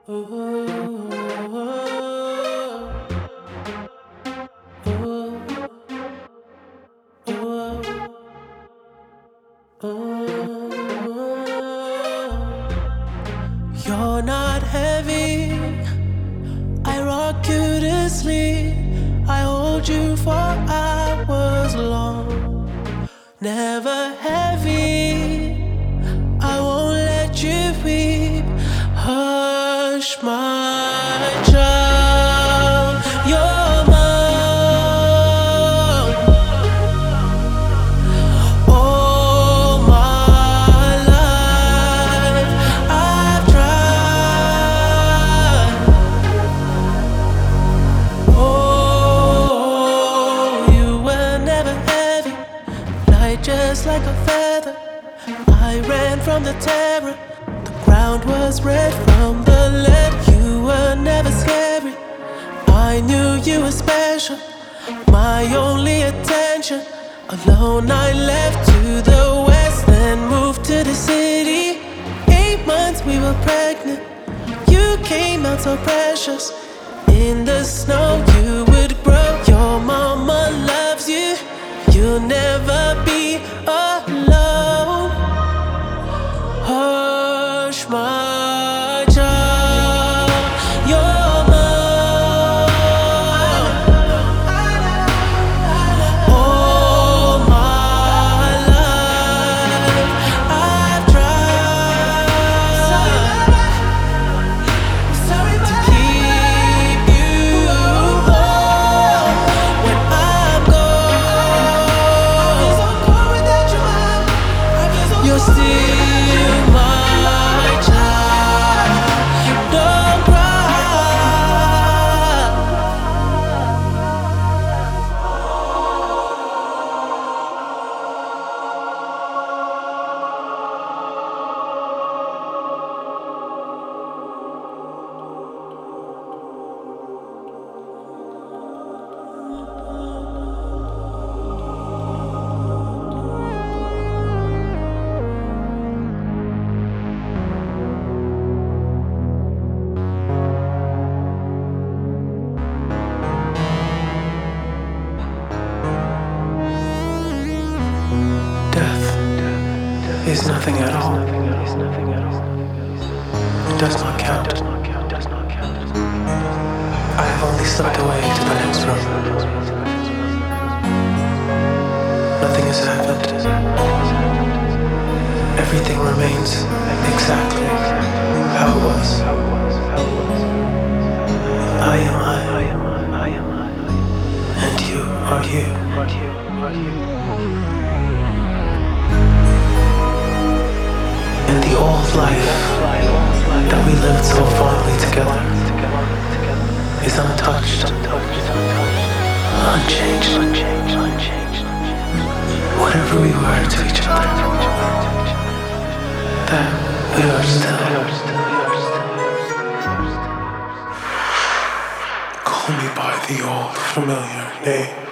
You're not heavy, I rock you to sleep. I hold you for hours long. Never heavy, I won't let you weep. Hush, my child, you're mine. All my life I've tried. Oh, you were never heavy, light just like a feather. I ran from the terror. The ground was red from the lead. You were never scary. I knew you were special, my only attention. Alone I left to the west, then moved to the city. 8 months we were pregnant. You came out so precious. In the snow you would grow. Your mama loves you. You'll never be alone. Hush, my child, you're mine. All my life I've tried to keep you warm when I'm gone. You're still my child. Don't cry. Death is nothing at all. It does not count. I have only slipped away to the next room. Nothing has happened. Everything remains exactly how it was. I am I, and you are you. And the old life that we lived so fondly together is untouched, unchanged. Whatever we were to each other, that we are still. Call me by the old familiar name.